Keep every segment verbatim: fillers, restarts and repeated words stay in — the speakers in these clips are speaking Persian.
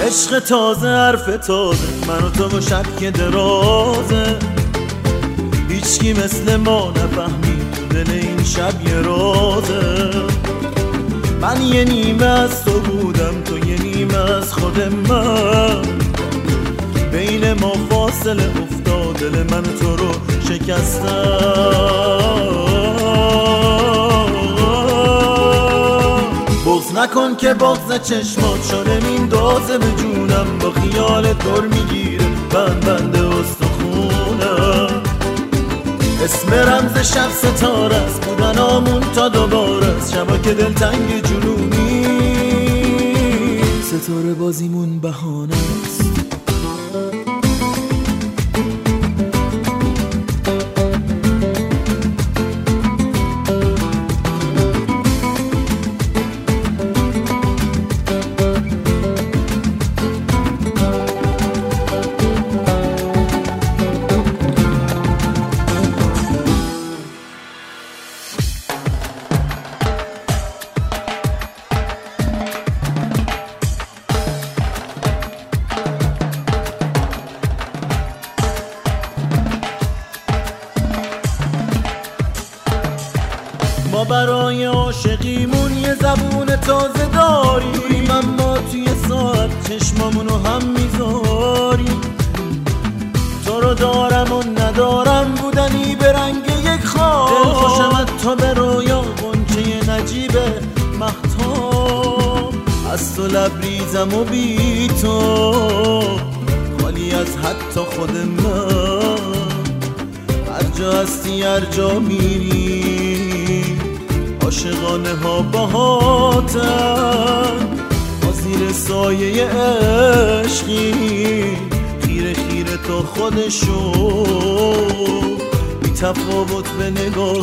عشق تازه، حرف تازه، من و تو و شب که درازه، هیچکی مثل ما نفهمید تو دل این شب یه رازه. من یه نیمه از تو بودم، تو یه نیمه از خود من، بین ما فاصله افتاد، دل من تو رو شکستم. بغض نکن که بغض چشمات شده میندازه به جونم، با خیال دور میگیره بند بند استخونم. اسم رمز شب ستاره است، بودنامون تا دوباره است، شبا که دلتنگ جنونی، ستاره بازیمون بهانه است. ما برای عاشقیمون یه زبون تازه داریم، اما توی ساعت چشمامونو هم میذاریم. تو رو دارم و ندارم بودنی به رنگ یک خواب، دل خوشمت تا به رویا غنچه نجیب مهتاب. از تو لبریزم و بی تو خالی از حتی خود من، هر جا هستی هر جا میری، عاشقانه ها باهاتن، ما زیر سایه عشقی، خیره خیره تا خودشو، بی تفاوت به نگاه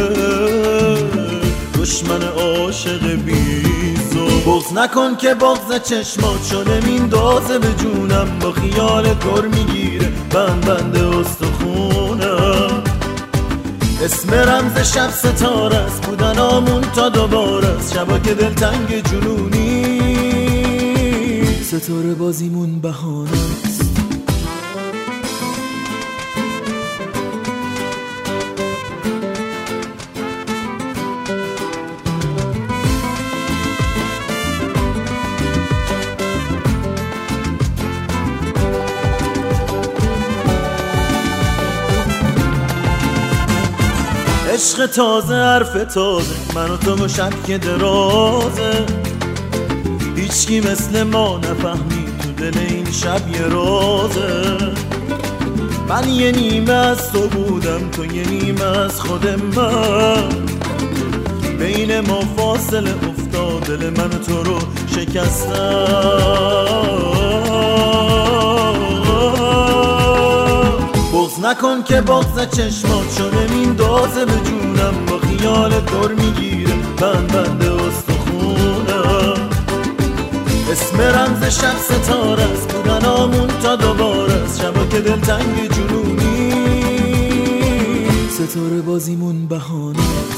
دشمن عاشق بیزو. بغض نکن که بغض چشمات شده میندازه به جونم، با خیال دور میگیره بند بند استخونم. اسم رمز شب ستاره است، بودنامون تا دوباره است، شبا که دلتنگ جنونی، ستاره بازیمون بهانه است. عشق تازه، حرف تازه، من و تو و شب که درازه، هیچکی مثل ما نفهمید تو دل این شب یه رازه. من یه نیمه از تو بودم، تو یه نیمه از خود من، بین ما فاصله افتاد، دل من تو رو شکستم. بغض نکن که بغض چشمات شده میندازه به جونم، با خیال دور میگیره بند بند استخونم. اسم رمز شب ستاره است، بودنامون تا دوباره است، شبا که دلتنگ جنونی، ستاره بازیمون بهانه است.